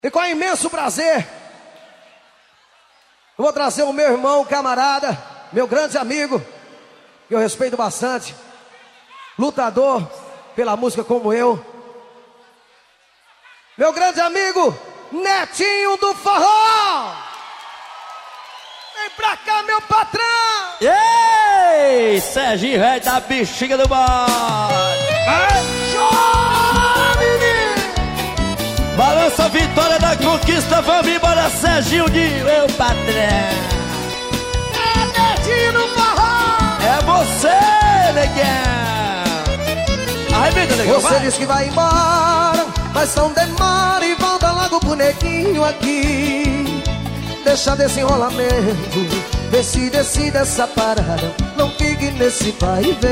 E com imenso prazer, eu vou trazer o meu irmão, camarada, meu grande amigo, que eu respeito bastante, lutador pela música como eu, meu grande amigo, Netinho do Forró. Vem pra cá, meu patrão! Ei, Serginho, velho da bexiga do bode. Balança a vitória da conquista, vamos embora, Serginho de meu patrão. É Netinho do Forró! É você, negão. Arrebenta, negão, Você vai. diz que vai embora, mas não demora e volta logo pro neguinho aqui. Deixa desse enrolamento, decide essa parada, não fique nesse vai e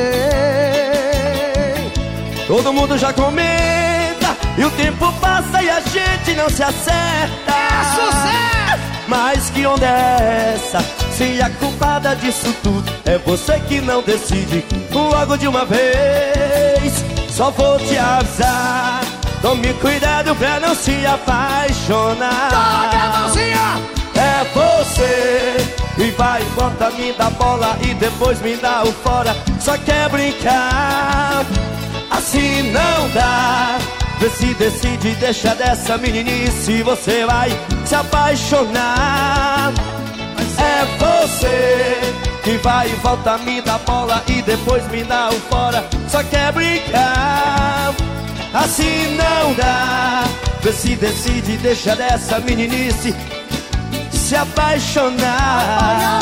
vem. Todo mundo já comenta e o tempo passa e a gente não se acerta. É sucesso! Mas que onda é essa? Se a culpada disso tudo é você que não decide logo de uma vez. Só vou te avisar, tome cuidado pra não se apaixonar. Toque a mãozinha! É você que vai e volta, me dá bola e depois me dá o fora. Só quer brincar, assim não dá. Vê se decide, deixa dessa meninice, você vai se apaixonar. É você que vai e volta, me dá bola e depois me dá o fora. Só quer brincar, assim não dá. Vê se decide, deixa dessa meninice se apaixonar.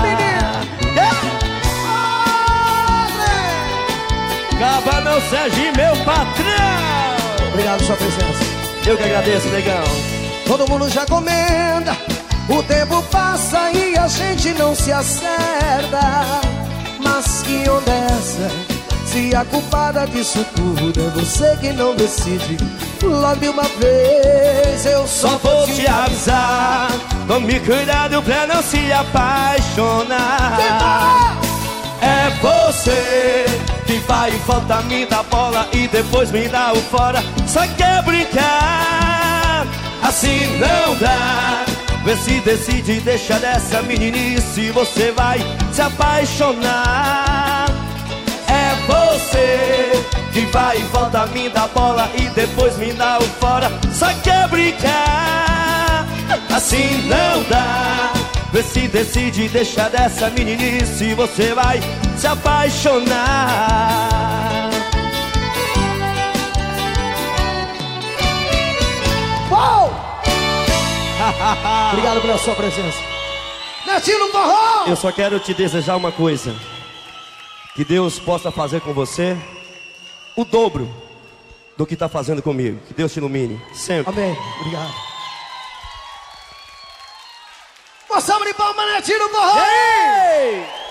Acaba não, Serginho, meu patrão. Obrigado pela sua presença. Eu que agradeço, negão. Todo mundo já comenta, o tempo passa e a gente não se acerta. Mas que onda é essa? Se a culpada disso tudo é você que não decide logo de uma vez. Eu Só vou te avisar, tome cuidado pra não se apaixonar. É você que vai e volta, me dá bola e depois me dá o fora. Só quer brincar, assim não dá. Vê se decide, deixa dessa meninice, você vai se apaixonar. É você que vai e volta, me dá bola e depois me dá o fora. Só quer brincar, assim não dá. Vê se decide, deixa dessa meninice, você vai se apaixonar. Uou! Obrigado pela sua presença. Netinho do Forró! Eu só quero te desejar uma coisa: que Deus possa fazer com você o dobro do que está fazendo comigo. Que Deus te ilumine sempre. Amém. Obrigado. Uma salva de palmas, Netinho do Forró! Ei!